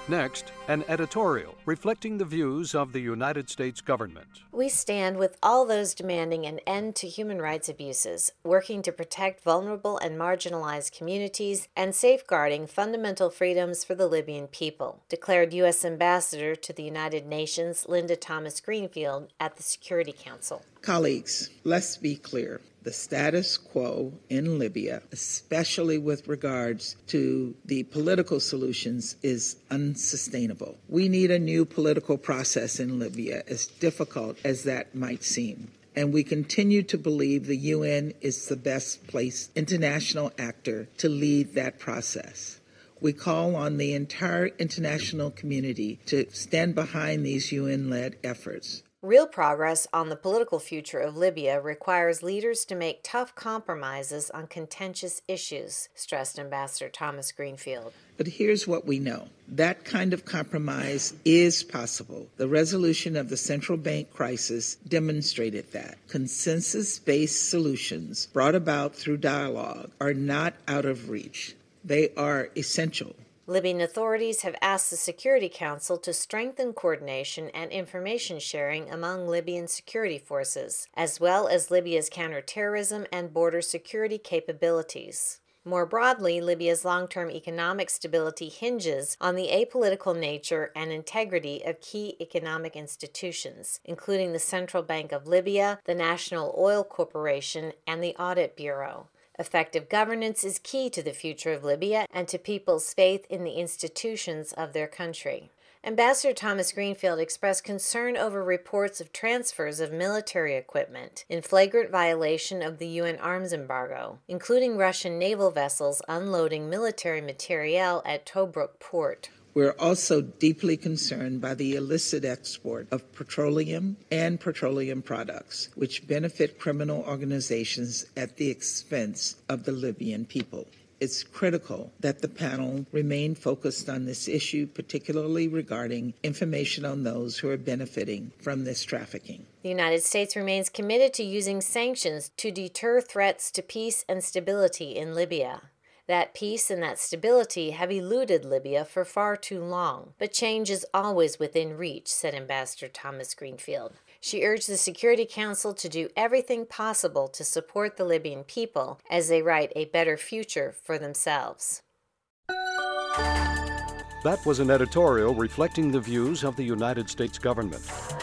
Next, an editorial reflecting the views of the United States government. We stand with all those demanding an end to human rights abuses, working to protect vulnerable and marginalized communities, and safeguarding fundamental freedoms for the Libyan people, declared U.S. Ambassador to the United Nations Linda Thomas-Greenfield at the Security Council. Colleagues, let's be clear. The status quo in Libya, especially with regards to the political solutions, is unsustainable. We need a new political process in Libya, as difficult as that might seem. And we continue to believe the UN is the best placed international actor to lead that process. We call on the entire international community to stand behind these UN-led efforts. Real progress on the political future of Libya requires leaders to make tough compromises on contentious issues, stressed Ambassador Thomas-Greenfield. But here's what we know. That kind of compromise is possible. The resolution of the central bank crisis demonstrated that. Consensus-based solutions brought about through dialogue are not out of reach. They are essential. Libyan authorities have asked the Security Council to strengthen coordination and information sharing among Libyan security forces, as well as Libya's counterterrorism and border security capabilities. More broadly, Libya's long-term economic stability hinges on the apolitical nature and integrity of key economic institutions, including the Central Bank of Libya, the National Oil Corporation, and the Audit Bureau. Effective governance is key to the future of Libya and to people's faith in the institutions of their country. Ambassador Thomas-Greenfield expressed concern over reports of transfers of military equipment in flagrant violation of the UN arms embargo, including Russian naval vessels unloading military materiel at Tobruk port. We're also deeply concerned by the illicit export of petroleum and petroleum products, which benefit criminal organizations at the expense of the Libyan people. It's critical that the panel remain focused on this issue, particularly regarding information on those who are benefiting from this trafficking. The United States remains committed to using sanctions to deter threats to peace and stability in Libya. That peace and that stability have eluded Libya for far too long, but change is always within reach, said Ambassador Thomas-Greenfield. She urged the Security Council to do everything possible to support the Libyan people as they write a better future for themselves. That was an editorial reflecting the views of the United States government.